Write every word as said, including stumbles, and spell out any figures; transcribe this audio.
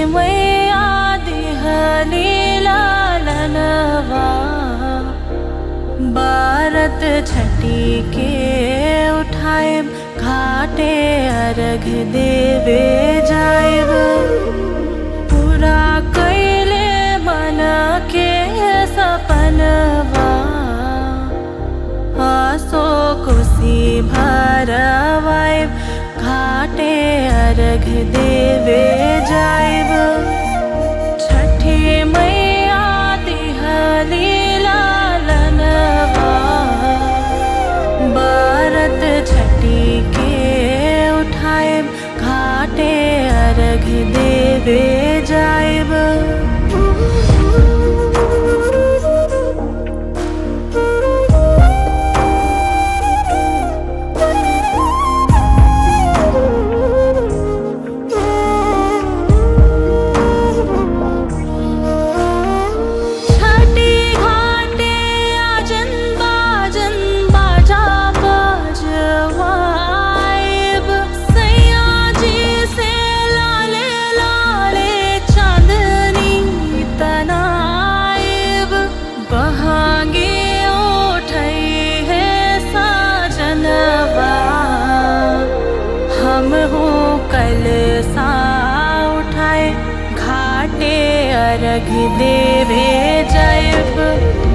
मैया दिहली लालनवा। बारत छठी के उठाए घाटे अर्घ देवे जाइब। पूरा कैले मन के सपनवा। आसो कोसी भरवाइब घाटे अर्घ देवे जाइब। छठी मैया दिहली लालनवा। बारत छठी के उठाए घाटे अर्घ देवे जाइब। कल सा उठाए घाटे अर्घ देवे जाइब।